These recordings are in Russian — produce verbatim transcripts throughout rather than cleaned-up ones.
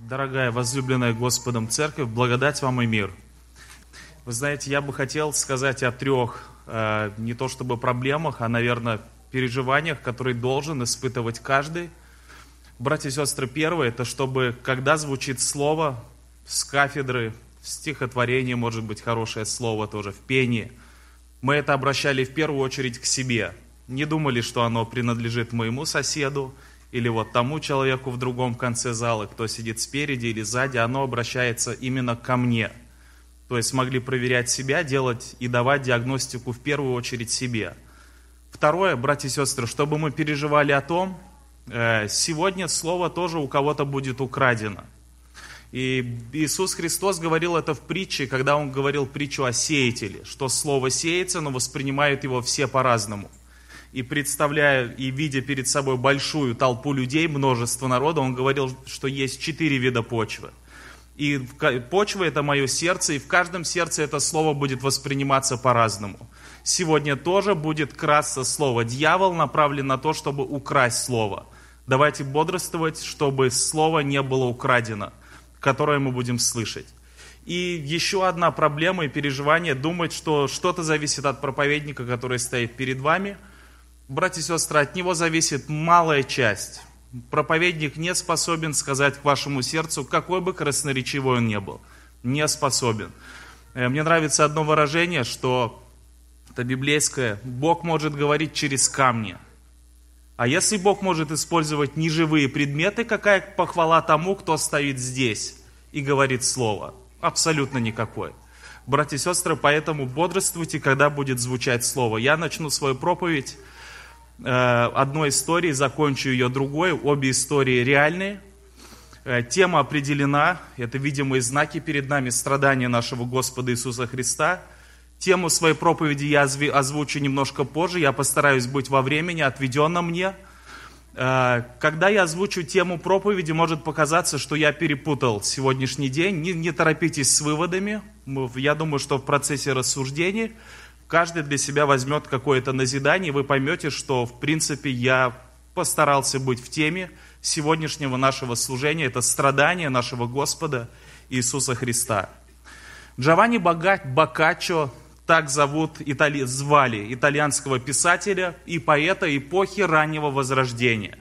Дорогая, возлюбленная Господом Церковь, благодать вам и мир. Вы знаете, я бы хотел сказать о трех, э, не то чтобы проблемах, а, наверное, переживаниях, которые должен испытывать каждый. Братья и сестры, первое, это чтобы, когда звучит слово с кафедры, в стихотворении, может быть, хорошее слово тоже, в пении, мы это обращали в первую очередь к себе. Не думали, что оно принадлежит моему соседу, или вот тому человеку в другом конце зала, кто сидит спереди или сзади, оно обращается именно ко мне. То есть могли проверять себя, делать и давать диагностику в первую очередь себе. Второе, братья и сестры, чтобы мы переживали о том, сегодня слово тоже у кого-то будет украдено. И Иисус Христос говорил это в притче, когда Он говорил притчу о сеятеле, что слово сеется, но воспринимают его все по-разному. И представляя и видя перед собой большую толпу людей, множество народа, Он говорил, что есть четыре вида почвы. И почва – это мое сердце, и в каждом сердце это слово будет восприниматься по-разному. Сегодня тоже будет красться слово. Дьявол направлен на то, чтобы украсть слово. Давайте бодрствовать, чтобы слово не было украдено, которое мы будем слышать. И еще одна проблема и переживание – думать, что что-то зависит от проповедника, который стоит перед вами. Братья и сестры, от него зависит малая часть. Проповедник не способен сказать к вашему сердцу, какой бы красноречивый он ни был. Не способен. Мне нравится одно выражение, что это библейское: Бог может говорить через камни. А если Бог может использовать неживые предметы, какая похвала тому, кто стоит здесь и говорит слово? Абсолютно никакой. Братья и сестры, поэтому бодрствуйте, когда будет звучать слово. Я начну свою проповедь одной историей, закончу ее другой. Обе истории реальные. Тема определена. Это видимые знаки перед нами, страдания нашего Господа Иисуса Христа. Тему своей проповеди я озвучу немножко позже. Я постараюсь быть во времени, отведенном мне. Когда я озвучу тему проповеди, может показаться, что я перепутал сегодняшний день. Не, не торопитесь с выводами. Я думаю, что в процессе рассуждений каждый для себя возьмет какое-то назидание, и вы поймете, что, в принципе, я постарался быть в теме сегодняшнего нашего служения. Это страдания нашего Господа Иисуса Христа. Джованни Боккаччо, так зовут, итали... звали итальянского писателя и поэта эпохи раннего Возрождения.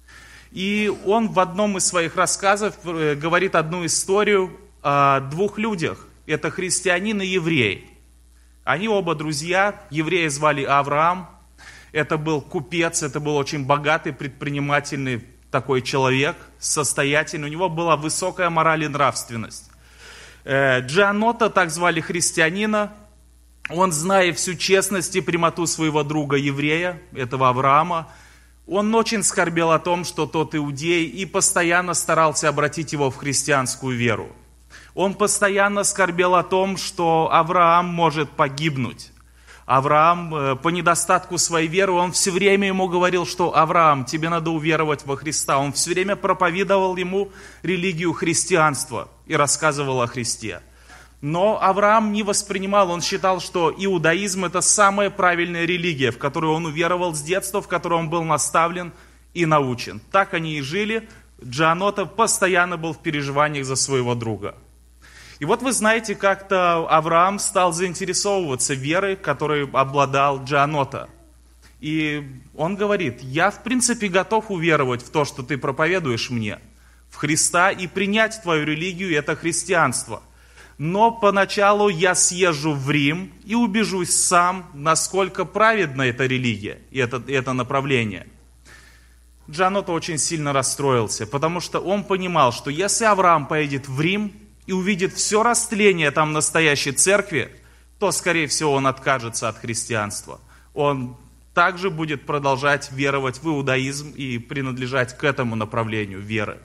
И он в одном из своих рассказов говорит одну историю о двух людях. Это христианин и еврей. Они оба друзья, еврея звали Авраам, это был купец, это был очень богатый, предпринимательный такой человек, состоятельный, у него была высокая мораль и нравственность. Джианотто, так звали христианина, он, зная всю честность и прямоту своего друга еврея, этого Авраама, он очень скорбел о том, что тот иудей, и постоянно старался обратить его в христианскую веру. Он постоянно скорбел о том, что Авраам может погибнуть. Авраам, по недостатку своей веры, он все время ему говорил, что Авраам, тебе надо уверовать во Христа. Он все время проповедовал ему религию христианства и рассказывал о Христе. Но Авраам не воспринимал, он считал, что иудаизм – это самая правильная религия, в которую он уверовал с детства, в которую он был наставлен и научен. Так они и жили. Джианотто постоянно был в переживаниях за своего друга. И вот вы знаете, как-то Авраам стал заинтересовываться верой, которой обладал Джианотто. И он говорит: я в принципе готов уверовать в то, что ты проповедуешь мне, в Христа, и принять твою религию, это христианство. Но поначалу я съезжу в Рим и убежусь сам, насколько праведна эта религия и это, это направление. Джианотто очень сильно расстроился, потому что он понимал, что если Авраам поедет в Рим и увидит все растление там настоящей церкви, то, скорее всего, он откажется от христианства. Он также будет продолжать веровать в иудаизм и принадлежать к этому направлению веры.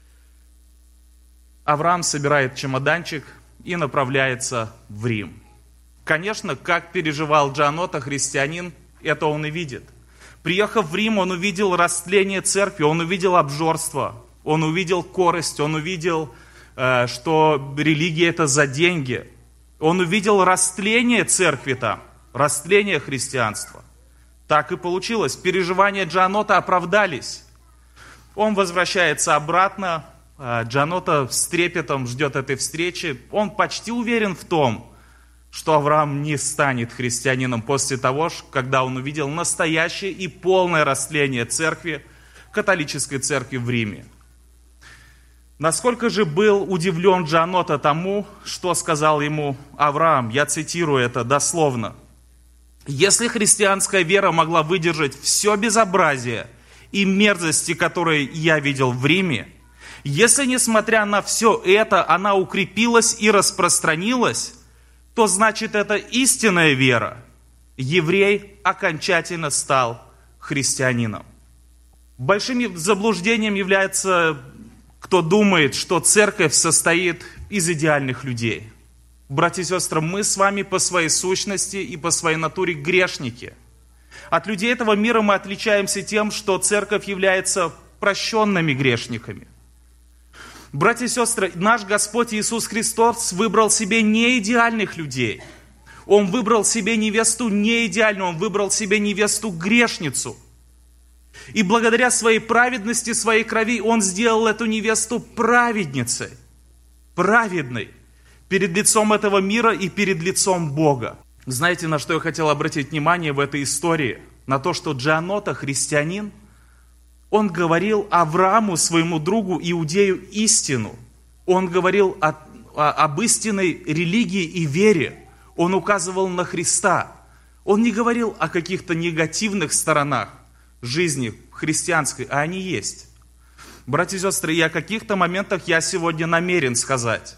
Авраам собирает чемоданчик и направляется в Рим. Конечно, как переживал Джианотто, христианин, это он и видит. Приехав в Рим, он увидел растление церкви, он увидел обжорство, он увидел корость, он увидел, что религия – это за деньги. Он увидел растление церкви там, растление христианства. Так и получилось. Переживания Джианотто оправдались. Он возвращается обратно, Джанота с трепетом ждет этой встречи. Он почти уверен в том, что Авраам не станет христианином после того, когда он увидел настоящее и полное растление церкви, католической церкви в Риме. Насколько же был удивлен Джанота тому, что сказал ему Авраам, я цитирую это дословно. «Если христианская вера могла выдержать все безобразие и мерзости, которые я видел в Риме, если, несмотря на все это, она укрепилась и распространилась, то значит это истинная вера. Еврей окончательно стал христианином». Большим заблуждением является, кто думает, что церковь состоит из идеальных людей. Братья и сестры, мы с вами по своей сущности и по своей натуре грешники. От людей этого мира мы отличаемся тем, что церковь является прощенными грешниками. Братья и сестры, наш Господь Иисус Христос выбрал себе не идеальных людей. Он выбрал себе невесту не идеальную, Он выбрал себе невесту-грешницу. И благодаря своей праведности, своей крови, Он сделал эту невесту праведницей, праведной, перед лицом этого мира и перед лицом Бога. Знаете, на что я хотел обратить внимание в этой истории? На то, что Джанота, христианин, он говорил Аврааму, своему другу, иудею, истину. Он говорил о, о, об истинной религии и вере. Он указывал на Христа. Он не говорил о каких-то негативных сторонах жизни христианской, а они есть. Братья и сестры, и о каких-то моментах я сегодня намерен сказать.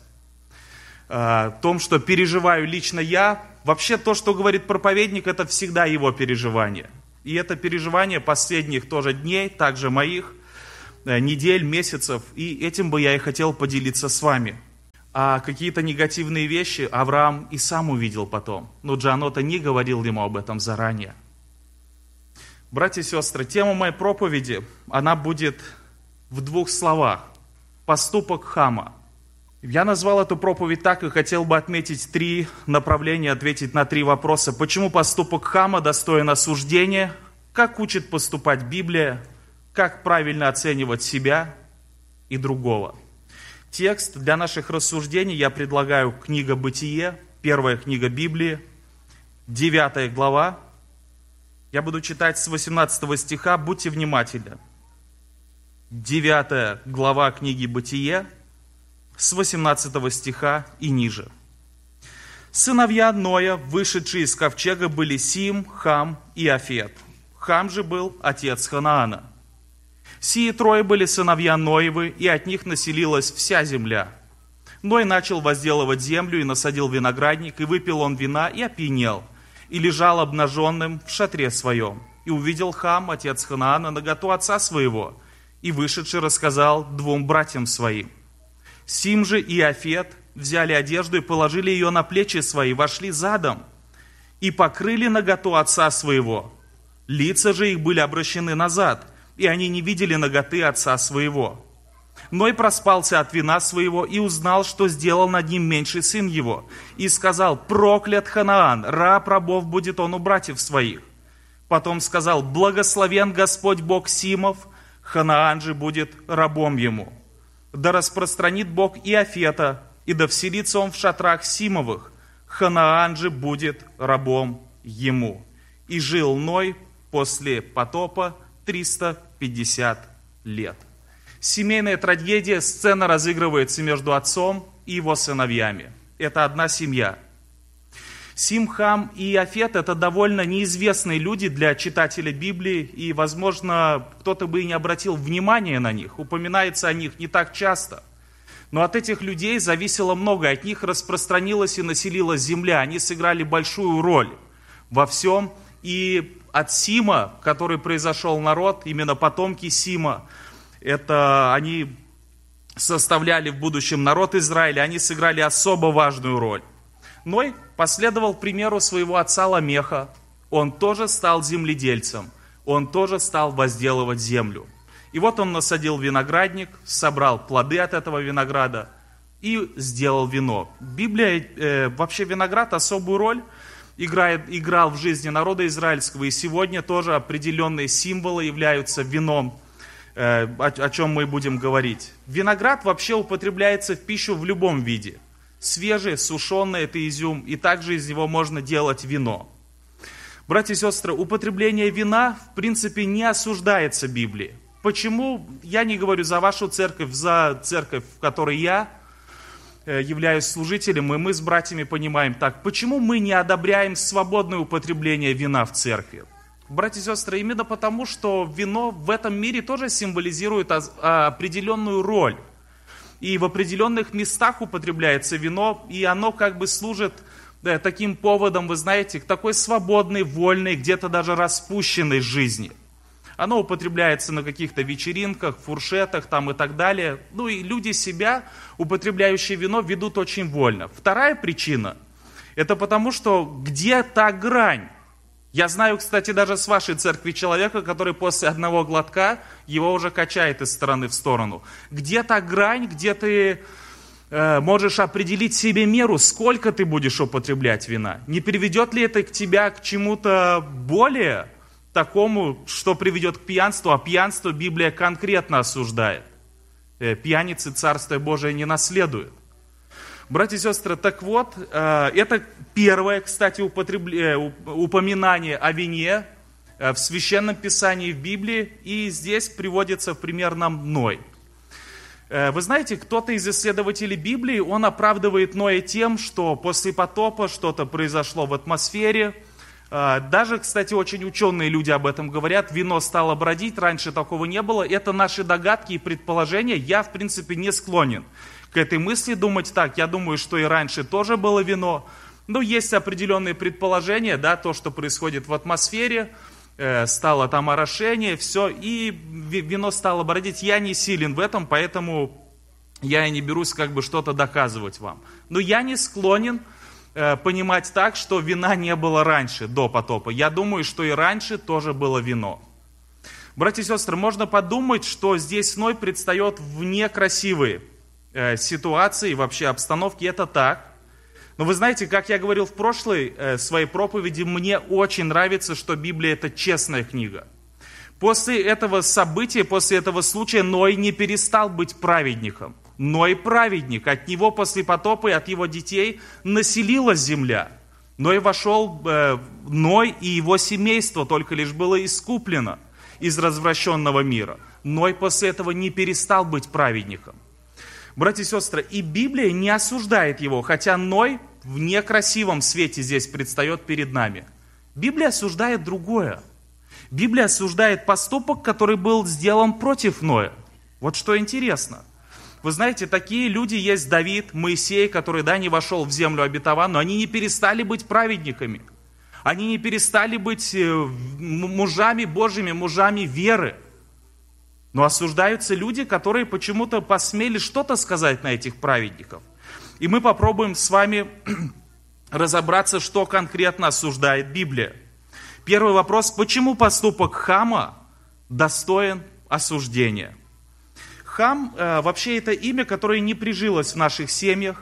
О том, что переживаю лично я. Вообще то, что говорит проповедник, это всегда его переживание. И это переживание последних тоже дней, также моих, недель, месяцев. И этим бы я и хотел поделиться с вами. А какие-то негативные вещи Авраам и сам увидел потом. Но Джанота не говорил ему об этом заранее. Братья и сестры, тема моей проповеди, она будет в двух словах. Поступок Хама. Я назвал эту проповедь так и хотел бы отметить три направления, ответить на три вопроса. Почему поступок Хама достоин осуждения? Как учит поступать Библия? Как правильно оценивать себя и другого? Текст для наших рассуждений я предлагаю книга «Бытие», первая книга Библии, девятая глава. Я буду читать с восемнадцатого стиха, будьте внимательны. девятая глава книги «Бытие», с восемнадцатого стиха и ниже. Сыновья Ноя, вышедшие из ковчега, были Сим, Хам и Афет. Хам же был отец Ханаана. Сии трое были сыновья Ноевы, и от них населилась вся земля. Ной начал возделывать землю и насадил виноградник, и выпил он вина, и опьянел, и лежал обнаженным в шатре своем. И увидел Хам, отец Ханаана, наготу отца своего, и вышедший рассказал двум братьям своим. Сим же и Афет взяли одежду и положили ее на плечи свои, вошли задом и покрыли наготу отца своего. Лица же их были обращены назад, и они не видели наготы отца своего. Ной проспался от вина своего и узнал, что сделал над ним меньший сын его, и сказал: проклят Ханаан, раб рабов будет он у братьев своих. Потом сказал: благословен Господь Бог Симов, Ханаан же будет рабом ему. Да распространит Бог и Афета, и да вселится он в шатрах Симовых, Ханаан же будет рабом ему. И жил Ной после потопа триста пятьдесят лет. Семейная трагедия, сцена разыгрывается между отцом и его сыновьями. Это одна семья. Сим, Хам и Афет – это довольно неизвестные люди для читателя Библии, и, возможно, кто-то бы и не обратил внимания на них, упоминается о них не так часто. Но от этих людей зависело многое, от них распространилась и населилась земля, они сыграли большую роль во всем. И от Сима, который произошел народ, именно потомки Сима, это они составляли в будущем народ Израиля, они сыграли особо важную роль. Ной последовал примеру своего отца Ламеха. Он тоже стал земледельцем, он тоже стал возделывать землю. И вот он насадил виноградник, собрал плоды от этого винограда и сделал вино. Библия, э, вообще виноград особую роль играет, играл в жизни народа израильского, и сегодня тоже определенные символы являются вином. о, о чем мы будем говорить. Виноград вообще употребляется в пищу в любом виде. Свежий, сушеный – это изюм, и также из него можно делать вино. Братья и сестры, употребление вина, в принципе, не осуждается Библией. Почему? Я не говорю за вашу церковь, за церковь, в которой я являюсь служителем, и мы с братьями понимаем так. Почему мы не одобряем свободное употребление вина в церкви? Братья и сестры, именно потому, что вино в этом мире тоже символизирует определенную роль. И в определенных местах употребляется вино, и оно как бы служит да, таким поводом, вы знаете, к такой свободной, вольной, где-то даже распущенной жизни. Оно употребляется на каких-то вечеринках, фуршетах там и так далее. Ну и люди себя, употребляющие вино, ведут очень вольно. Вторая причина, это потому, что где та грань? Я знаю, кстати, даже с вашей церкви человека, который после одного глотка его уже качает из стороны в сторону. Где та грань, где ты э, можешь определить себе меру, сколько ты будешь употреблять вина? Не приведет ли это к тебя к чему-то более такому, что приведет к пьянству? А пьянство Библия конкретно осуждает. Э, пьяницы Царствие Божие не наследуют. Братья и сестры, так вот, это первое, кстати, упоминание о вине в Священном Писании в Библии, и здесь приводится в пример нам Ной. Вы знаете, кто-то из исследователей Библии, он оправдывает Ноя тем, что после потопа что-то произошло в атмосфере. Даже, кстати, очень ученые люди об этом говорят, вино стало бродить, раньше такого не было. Это наши догадки и предположения, я, в принципе, не склонен к этой мысли думать так. Я думаю, что и раньше тоже было вино. Но есть определенные предположения, да, то, что происходит в атмосфере, э, стало там орошение, все, и вино стало бродить. Я не силен в этом, поэтому я и не берусь как бы что-то доказывать вам. Но я не склонен э, понимать так, что вина не было раньше, до потопа. Я думаю, что и раньше тоже было вино. Братья и сестры, можно подумать, что здесь Ной предстает в некрасивые ситуации, вообще обстановки, это так. Но вы знаете, как я говорил в прошлой э, своей проповеди, мне очень нравится, что Библия это честная книга. После этого события, после этого случая Ной не перестал быть праведником. Ной праведник, от него после потопа и от его детей населилась земля. Ной вошел, э, Ной и его семейство только лишь было искуплено из развращенного мира. Ной после этого не перестал быть праведником. Братья и сестры, и Библия не осуждает его, хотя Ной в некрасивом свете здесь предстает перед нами. Библия осуждает другое. Библия осуждает поступок, который был сделан против Ноя. Вот что интересно. Вы знаете, такие люди есть Давид, Моисей, который, да, не вошел в землю обетованную, но они не перестали быть праведниками. Они не перестали быть мужами Божьими, мужами веры. Но осуждаются люди, которые почему-то посмели что-то сказать на этих праведников. И мы попробуем с вами разобраться, что конкретно осуждает Библия. Первый вопрос: почему поступок Хама достоин осуждения? Хам э, вообще это имя, которое не прижилось в наших семьях.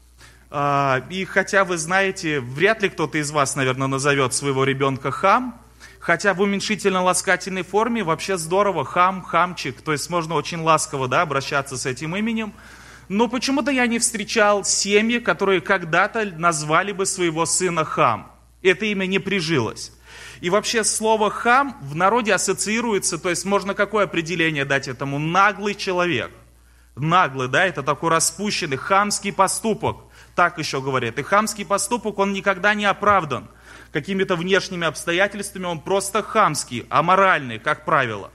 Э, и хотя вы знаете, вряд ли кто-то из вас, наверное, назовет своего ребенка Хам. Хотя в уменьшительно-ласкательной форме вообще здорово, хам, хамчик, то есть можно очень ласково, да, обращаться с этим именем. Но почему-то я не встречал семьи, которые когда-то назвали бы своего сына Хам. Это имя не прижилось. И вообще слово хам в народе ассоциируется, то есть можно какое определение дать этому? Наглый человек. Наглый, да, это такой распущенный, хамский поступок, так еще говорят. И хамский поступок, он никогда не оправдан какими-то внешними обстоятельствами, он просто хамский, аморальный, как правило.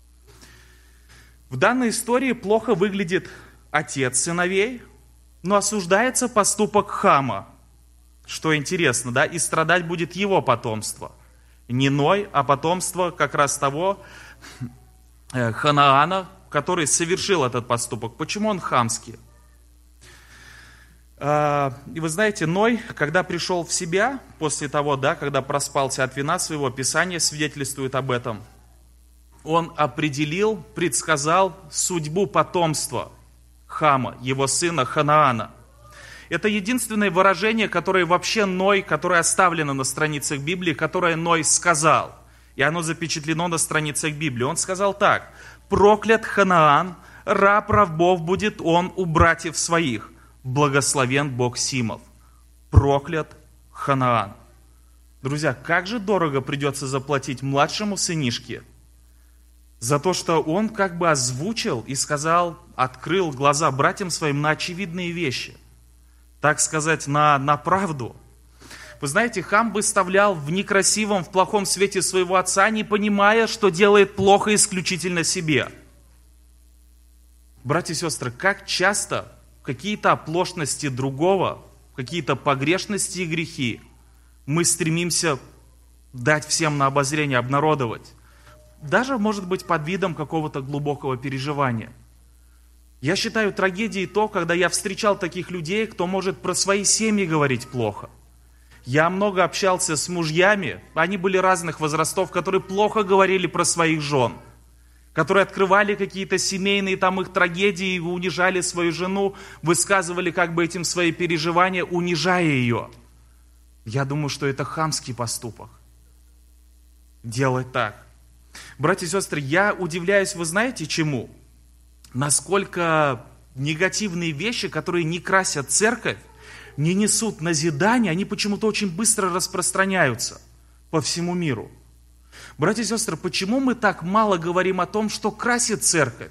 В данной истории плохо выглядит отец сыновей, но осуждается поступок Хама, что интересно, да, и страдать будет его потомство. Не Ной, а потомство как раз того Ханаана, который совершил этот поступок. Почему он хамский? И вы знаете, Ной, когда пришел в себя, после того, да, когда проспался от вина своего, Писание свидетельствует об этом. Он определил, предсказал судьбу потомства Хама, его сына Ханаана. Это единственное выражение, которое вообще Ной, которое оставлено на страницах Библии, которое Ной сказал. И оно запечатлено на страницах Библии. Он сказал так: «Проклят Ханаан, раб рабов будет он у братьев своих, благословен Бог Симов». Проклят Ханаан. Друзья, как же дорого придется заплатить младшему сынишке за то, что он как бы озвучил и сказал, открыл глаза братьям своим на очевидные вещи. Так сказать, на, на правду. Вы знаете, Хам выставлял в некрасивом, в плохом свете своего отца, не понимая, что делает плохо исключительно себе. Братья и сестры, как часто какие-то оплошности другого, какие-то погрешности и грехи мы стремимся дать всем на обозрение, обнародовать. Даже, может быть, под видом какого-то глубокого переживания. Я считаю трагедией то, когда я встречал таких людей, кто может про свои семьи говорить плохо. Я много общался с мужьями, они были разных возрастов, которые плохо говорили про своих жен, которые открывали какие-то семейные там их трагедии, унижали свою жену, высказывали как бы этим свои переживания, унижая ее. Я думаю, что это хамский поступок. Делать так. Братья и сестры, я удивляюсь, вы знаете чему? Насколько негативные вещи, которые не красят церковь, не несут назидания, они почему-то очень быстро распространяются по всему миру. Братья и сестры, почему мы так мало говорим о том, что красит церковь?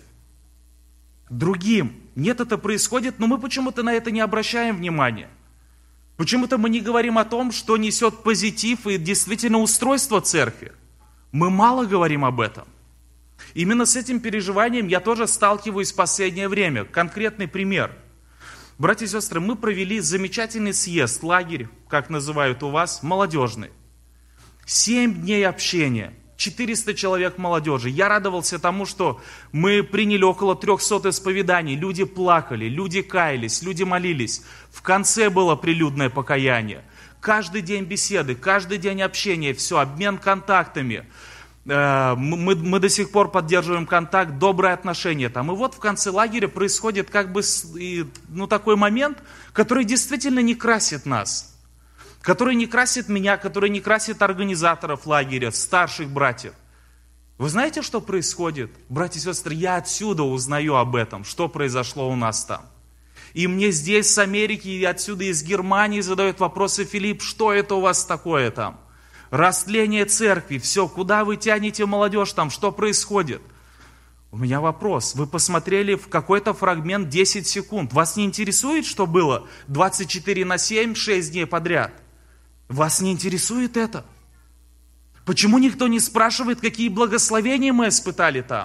Другим. Нет, это происходит, но мы почему-то на это не обращаем внимания. Почему-то мы не говорим о том, что несет позитив и действительно устройство церкви. Мы мало говорим об этом. Именно с этим переживанием я тоже сталкиваюсь в последнее время. Конкретный пример. Братья и сестры, мы провели замечательный съезд, лагерь, как называют у вас, молодежный. Семь дней общения, четыреста человек молодежи. Я радовался тому, что мы приняли около трехсот исповеданий. Люди плакали, люди каялись, люди молились. В конце было прилюдное покаяние. Каждый день беседы, каждый день общения, все, обмен контактами. Мы, мы до сих пор поддерживаем контакт, добрые отношения там. И вот в конце лагеря происходит как бы ну, такой момент, который действительно не красит нас. Который не красит меня, который не красит организаторов лагеря, старших братьев. Вы знаете, что происходит? Братья и сестры, я отсюда узнаю об этом, что произошло у нас там. И мне здесь, с Америки, и отсюда из Германии задают вопросы: Филипп, что это у вас такое там? Растление церкви, все, куда вы тянете молодежь там, что происходит? У меня вопрос, вы посмотрели в какой-то фрагмент десять секунд, вас не интересует, что было двадцать четыре на семь, шесть дней подряд? Вас не интересует это? Почему никто не спрашивает, какие благословения мы испытали там?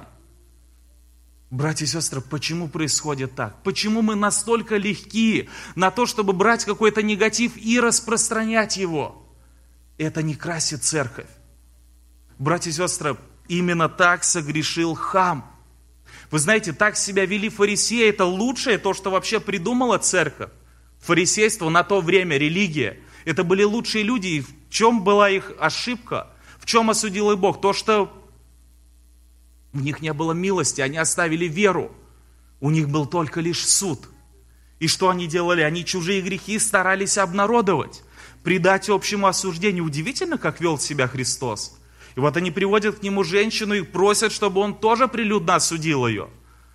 Братья и сестры, почему происходит так? Почему мы настолько легки на то, чтобы брать какой-то негатив и распространять его? Это не красит церковь. Братья и сестры, именно так согрешил Хам. Вы знаете, так себя вели фарисеи, это лучшее, то, что вообще придумала церковь. Фарисейство на то время, религия. Это были лучшие люди. И в чем была их ошибка? В чем осудил их Бог? То, что у них не было милости, они оставили веру. У них был только лишь суд. И что они делали? Они чужие грехи старались обнародовать, предать общему осуждению. Удивительно, как вел себя Христос. И вот они приводят к нему женщину и просят, чтобы он тоже прилюдно осудил ее.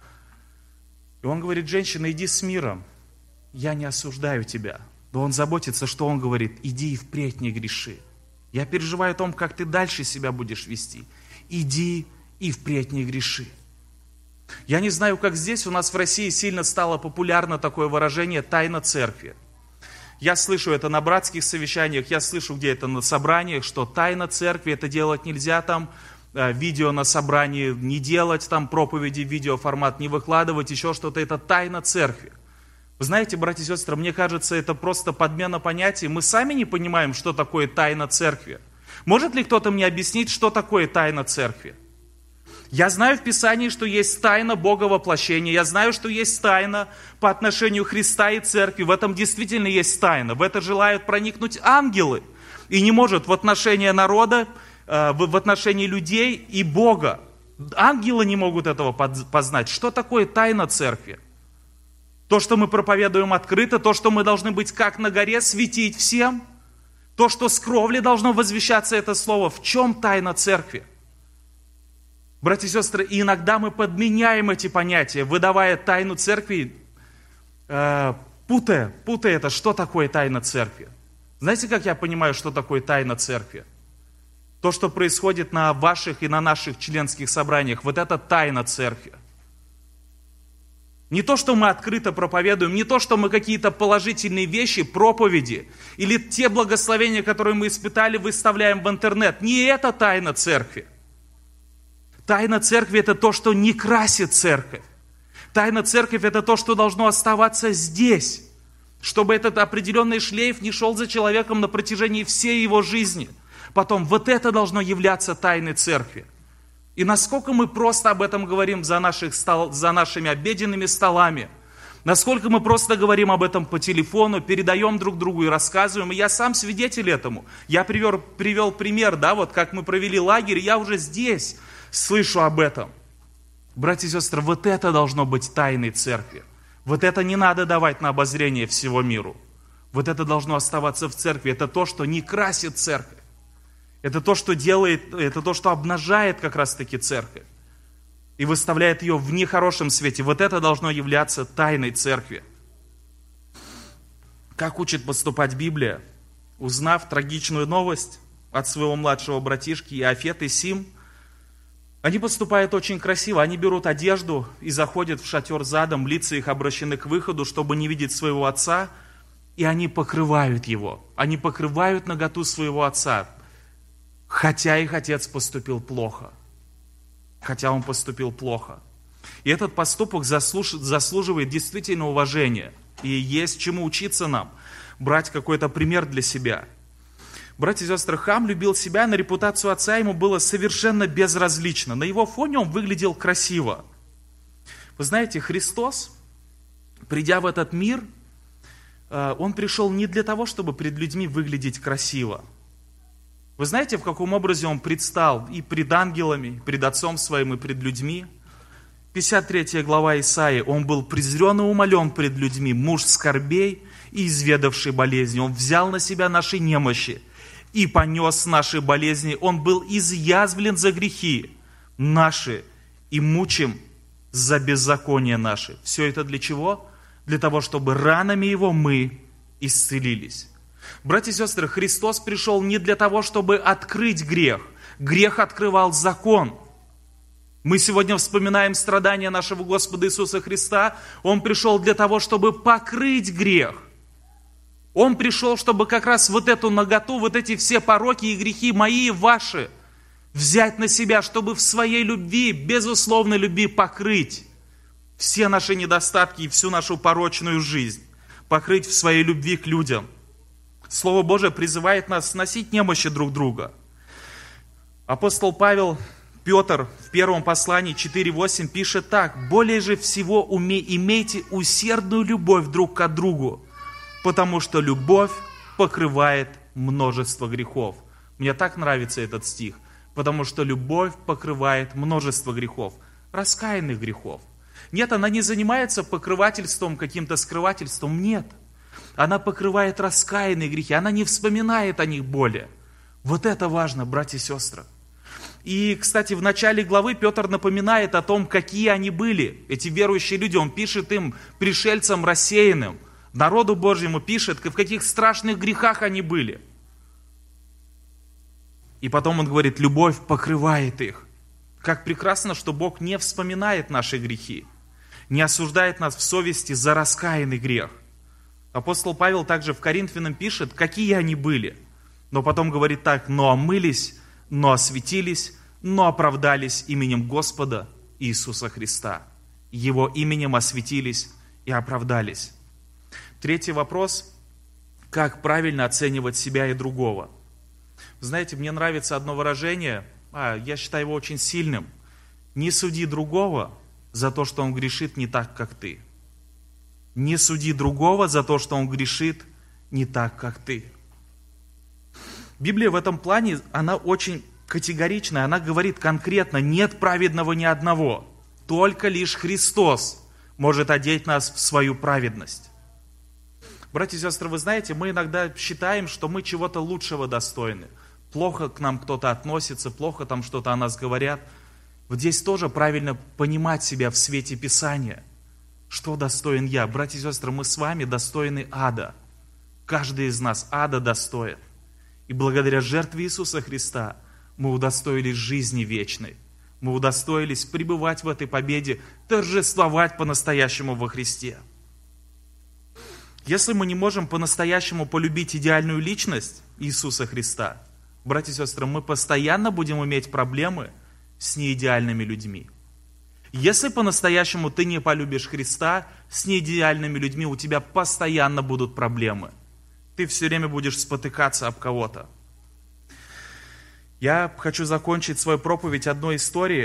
И он говорит: женщина, иди с миром, я не осуждаю тебя. Но он заботится, что он говорит: иди и впредь не греши. Я переживаю о том, как ты дальше себя будешь вести. Иди и впредь не греши. Я не знаю, как здесь, у нас в России сильно стало популярно такое выражение «тайна церкви». Я слышу это на братских совещаниях, я слышу где это на собраниях, что тайна церкви, это делать нельзя, там видео на собрании не делать, там проповеди, видеоформат не выкладывать, еще что-то, это тайна церкви. Вы знаете, братья и сестры, мне кажется, это просто подмена понятий. Мы сами не понимаем, что такое тайна церкви. Может ли кто-то мне объяснить, что такое тайна церкви? Я знаю в Писании, что есть тайна Бога воплощения. Я знаю, что есть тайна по отношению Христа и церкви. В этом действительно есть тайна. В это желают проникнуть ангелы. И не может в отношении народа, в отношении людей и Бога. Ангелы не могут этого познать. Что такое тайна церкви? То, что мы проповедуем открыто, то, что мы должны быть как на горе, светить всем. То, что с кровли должно возвещаться это слово. В чем тайна церкви? Братья и сестры, иногда мы подменяем эти понятия, выдавая тайну церкви, э, путая, путая это, что такое тайна церкви. Знаете, как я понимаю, что такое тайна церкви? То, что происходит на ваших и на наших членских собраниях, вот это тайна церкви. Не то, что мы открыто проповедуем, не то, что мы какие-то положительные вещи, проповеди, или те благословения, которые мы испытали, выставляем в интернет. Не это тайна церкви. Тайна церкви – это то, что не красит церковь. Тайна церкви – это то, что должно оставаться здесь, чтобы этот определенный шлейф не шел за человеком на протяжении всей его жизни. Потом вот это должно являться тайной церкви. И насколько мы просто об этом говорим за, наших стол, за нашими обеденными столами, насколько мы просто говорим об этом по телефону, передаем друг другу и рассказываем. И я сам свидетель этому. Я привел, привел пример, да, вот как мы провели лагерь, я уже здесь слышу об этом. Братья и сестры, вот это должно быть тайной церкви. Вот это не надо давать на обозрение всего миру. Вот это должно оставаться в церкви. Это то, что не красит церковь. Это то, что делает, это то, что обнажает как раз-таки церковь и выставляет ее в нехорошем свете. Вот это должно являться тайной церкви. Как учит поступать Библия? Узнав трагичную новость от своего младшего братишки Иофет и Сим, они поступают очень красиво. Они берут одежду и заходят в шатер задом, лица их обращены к выходу, чтобы не видеть своего отца, и они покрывают его. Они покрывают наготу своего отца. Хотя их отец поступил плохо. Хотя он поступил плохо. И этот поступок заслуживает действительно уважения. И есть чему учиться нам. Брать какой-то пример для себя. Братья и сестры, Хам любил себя, на репутацию отца ему было совершенно безразлично. На его фоне он выглядел красиво. Вы знаете, Христос, придя в этот мир, он пришел не для того, чтобы пред людьми выглядеть красиво. Вы знаете, в каком образе он предстал и пред ангелами, и пред Отцом Своим, и пред людьми? пятьдесят третья глава Исаии. Он был презрен и умолен пред людьми, муж скорбей и изведавший болезни. Он взял на себя наши немощи и понес наши болезни. Он был изъязвлен за грехи наши и мучим за беззаконие наши. Все это для чего? Для того, чтобы ранами Его мы исцелились. Братья и сестры, Христос пришел не для того, чтобы открыть грех. Грех открывал закон. Мы сегодня вспоминаем страдания нашего Господа Иисуса Христа. Он пришел для того, чтобы покрыть грех. Он пришел, чтобы как раз вот эту наготу, вот эти все пороки и грехи мои и ваши взять на себя, чтобы в своей любви, безусловной любви покрыть все наши недостатки и всю нашу порочную жизнь. Покрыть в своей любви к людям. Слово Божие призывает нас сносить немощи друг друга. Апостол Павел, Петр в первом послании четыре восемь пишет так: «Более же всего уме, имейте усердную любовь друг к другу, потому что любовь покрывает множество грехов». Мне так нравится этот стих, потому что любовь покрывает множество грехов, раскаянных грехов. Нет, она не занимается покрывательством, каким-то скрывательством, нет. Она покрывает раскаянные грехи, она не вспоминает о них более. Вот это важно, братья и сестры. И, кстати, в начале главы Петр напоминает о том, какие они были, эти верующие люди. Он пишет им, пришельцам рассеянным, народу Божьему пишет, в каких страшных грехах они были. И потом он говорит, любовь покрывает их. Как прекрасно, что Бог не вспоминает наши грехи, не осуждает нас в совести за раскаянный грех. Апостол Павел также в Коринфянам пишет, какие они были. Но потом говорит так: но омылись, но осветились, но оправдались именем Господа Иисуса Христа. Его именем осветились и оправдались. Третий вопрос: как правильно оценивать себя и другого? Знаете, мне нравится одно выражение, а, я считаю его очень сильным. Не суди другого за то, что он грешит не так, как ты. Не суди другого за то, что он грешит не так, как ты. Библия в этом плане, она очень категоричная, она говорит конкретно: нет праведного ни одного, только лишь Христос может одеть нас в свою праведность. Братья и сестры, вы знаете, мы иногда считаем, что мы чего-то лучшего достойны. Плохо к нам кто-то относится, плохо там что-то о нас говорят. Вот здесь тоже правильно понимать себя в свете Писания. Что достоин я? Братья и сестры, мы с вами достойны ада. Каждый из нас ада достоин. И благодаря жертве Иисуса Христа мы удостоились жизни вечной. Мы удостоились пребывать в этой победе, торжествовать по-настоящему во Христе. Если мы не можем по-настоящему полюбить идеальную личность Иисуса Христа, братья и сестры, мы постоянно будем иметь проблемы с неидеальными людьми. Если по-настоящему ты не полюбишь Христа, с неидеальными людьми у тебя постоянно будут проблемы. Ты все время будешь спотыкаться об кого-то. Я хочу закончить свою проповедь одной историей.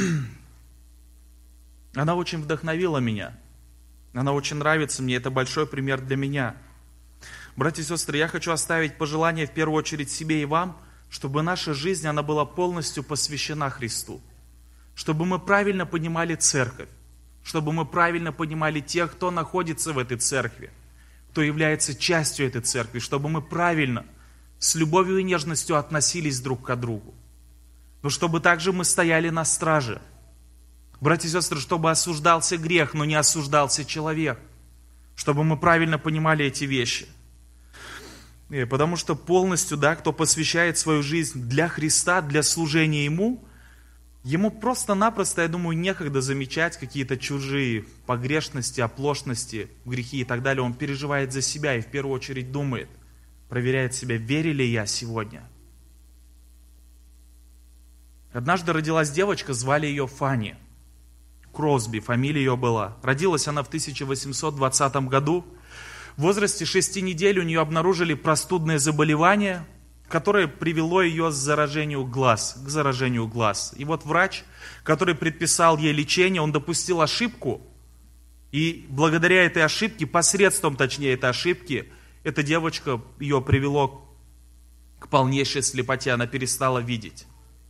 Она очень вдохновила меня. Она очень нравится мне. Это большой пример для меня. Братья и сестры, я хочу оставить пожелание в первую очередь себе и вам, чтобы наша жизнь, она была полностью посвящена Христу. Чтобы мы правильно понимали церковь. Чтобы мы правильно понимали тех, кто находится в этой церкви. Кто является частью этой церкви. Чтобы мы правильно, с любовью и нежностью относились друг к другу. Но чтобы также мы стояли на страже. Братья и сестры, чтобы осуждался грех, но не осуждался человек. Чтобы мы правильно понимали эти вещи. И потому что полностью, да, кто посвящает свою жизнь для Христа, для служения Ему, ему просто-напросто, я думаю, некогда замечать какие-то чужие погрешности, оплошности, грехи и так далее. Он переживает за себя и в первую очередь думает, проверяет себя, верю ли я сегодня. Однажды родилась девочка, звали ее Фанни Кросби, фамилия ее была. Родилась она в тысяча восемьсот двадцатом году. В возрасте шести недель у нее обнаружили простудное заболевание, которое привело ее к заражению глаз, к заражению глаз. И вот врач, который предписал ей лечение, он допустил ошибку. И благодаря этой ошибке, посредством, точнее, этой ошибки, эта девочка, ее привело к полнейшей слепоте, она перестала видеть.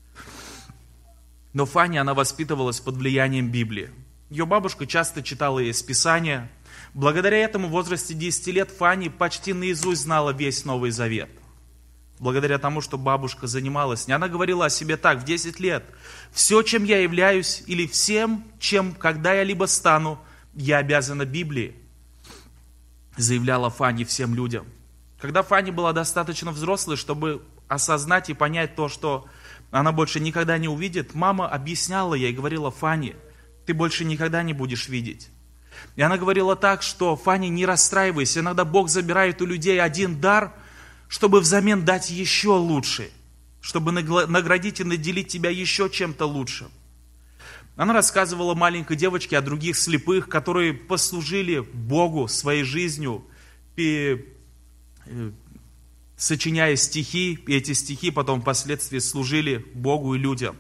Но Фанни, она воспитывалась под влиянием Библии. Ее бабушка часто читала ей из Писания. Благодаря этому в возрасте десяти лет Фанни почти наизусть знала весь Новый Завет. Благодаря тому, что бабушка занималась с ней. Она говорила о себе так, в десять лет. Все, чем я являюсь, или всем, чем, когда я либо стану, я обязана Библии. Заявляла Фанни всем людям. Когда Фанни была достаточно взрослой, чтобы осознать и понять то, что она больше никогда не увидит, мама объясняла ей, говорила: Фанни, ты больше никогда не будешь видеть. И она говорила так, что: Фанни, не расстраивайся, иногда Бог забирает у людей один дар, чтобы взамен дать еще лучше, чтобы наградить и наделить тебя еще чем-то лучшим. Она рассказывала маленькой девочке о других слепых, которые послужили Богу своей жизнью, сочиняя стихи, и эти стихи потом впоследствии служили Богу и людям.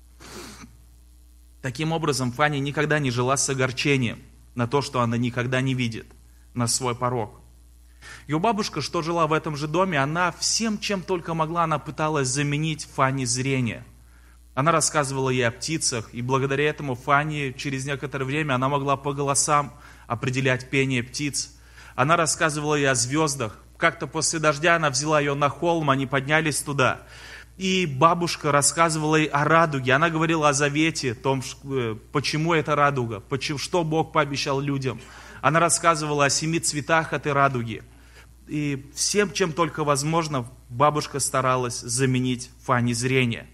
Таким образом, Фанни никогда не жила с огорчением на то, что она никогда не видит, на свой порог. Ее бабушка, что жила в этом же доме, она всем, чем только могла, она пыталась заменить Фанни зрение. Она рассказывала ей о птицах, и благодаря этому Фанни через некоторое время она могла по голосам определять пение птиц. Она рассказывала ей о звездах. Как-то после дождя она взяла ее на холм, они поднялись туда. И бабушка рассказывала ей о радуге. Она говорила о завете, о том, почему это радуга, почему, что Бог пообещал людям. Она рассказывала о семи цветах этой радуги. И всем, чем только возможно, бабушка старалась заменить Фанни зрение.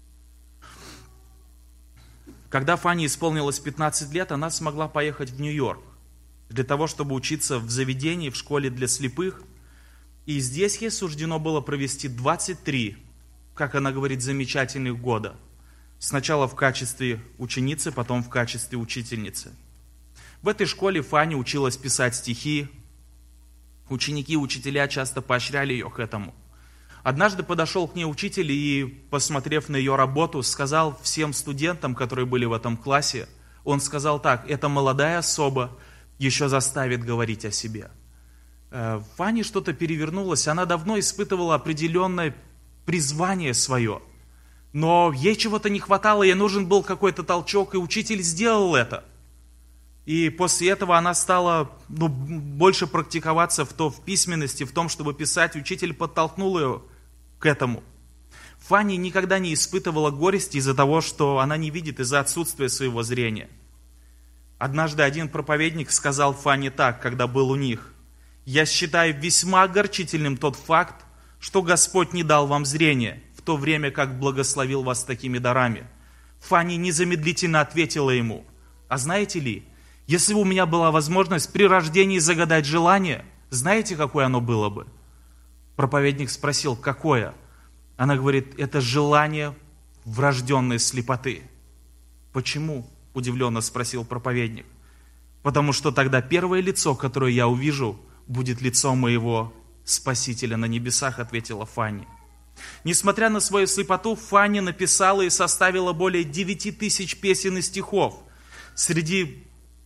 Когда Фанни исполнилось пятнадцать лет, она смогла поехать в Нью-Йорк для того, чтобы учиться в заведении, в школе для слепых. И здесь ей суждено было провести двадцать три, как она говорит, замечательных года. Сначала в качестве ученицы, потом в качестве учительницы. В этой школе Фанни училась писать стихи. Ученики и учителя часто поощряли ее к этому. Однажды подошел к ней учитель и, посмотрев на ее работу, сказал всем студентам, которые были в этом классе, он сказал так: эта молодая особа еще заставит говорить о себе. В Фанни что-то перевернулось, она давно испытывала определенное призвание свое, но ей чего-то не хватало, ей нужен был какой-то толчок, и учитель сделал это. И после этого она стала ну, больше практиковаться в, то, в письменности, в том, чтобы писать. Учитель подтолкнул ее к этому. Фанни никогда не испытывала горести из-за того, что она не видит, из-за отсутствия своего зрения. Однажды один проповедник сказал Фанни так, когда был у них: «Я считаю весьма огорчительным тот факт, что Господь не дал вам зрение, в то время как благословил вас такими дарами». Фанни незамедлительно ответила ему: «А знаете ли, если бы у меня была возможность при рождении загадать желание, знаете, какое оно было бы?» Проповедник спросил: «Какое?» Она говорит: «Это желание врожденной слепоты». «Почему?» – удивленно спросил проповедник. «Потому что тогда первое лицо, которое я увижу, будет лицо моего Спасителя на небесах», – ответила Фанни. Несмотря на свою слепоту, Фанни написала и составила более девяти тысяч песен и стихов. Среди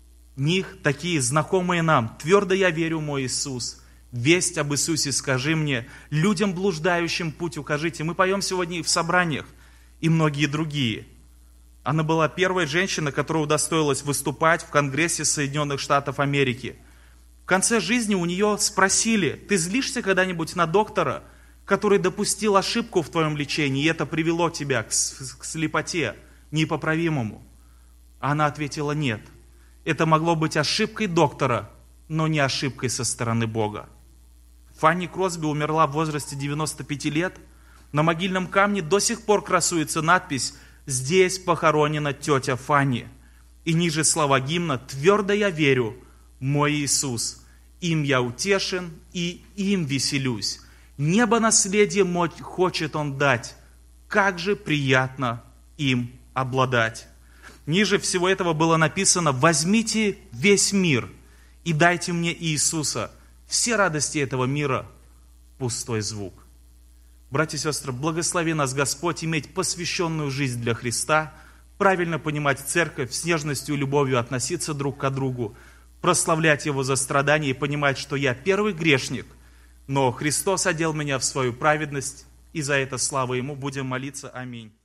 них такие знакомые нам: «Твердо я верю, мой Иисус», «Весть об Иисусе скажи мне», «Людям блуждающим путь укажите». Мы поем сегодня и в собраниях, и многие другие. Она была первой женщиной, которая удостоилась выступать в Конгрессе Соединенных Штатов Америки. В конце жизни у нее спросили: «Ты злишься когда-нибудь на доктора, который допустил ошибку в твоем лечении, и это привело тебя к, к слепоте непоправимому?» Она ответила: «Нет, это могло быть ошибкой доктора, но не ошибкой со стороны Бога». Фанни Кросби умерла в возрасте девяноста пяти лет. На могильном камне до сих пор красуется надпись: «Здесь похоронена тетя Фанни». И ниже слова гимна: «Твердо я верю, мой Иисус, им я утешен и им веселюсь. Небо наследие мой хочет он дать, как же приятно им обладать». Ниже всего этого было написано: «Возьмите весь мир и дайте мне Иисуса. Все радости этого мира – пустой звук». Братья и сестры, благослови нас Господь иметь посвященную жизнь для Христа, правильно понимать церковь, с нежностью и любовью относиться друг к другу, прославлять Его за страдания и понимать, что я первый грешник, но Христос одел меня в свою праведность, и за это слава Ему. Будем молиться. Аминь.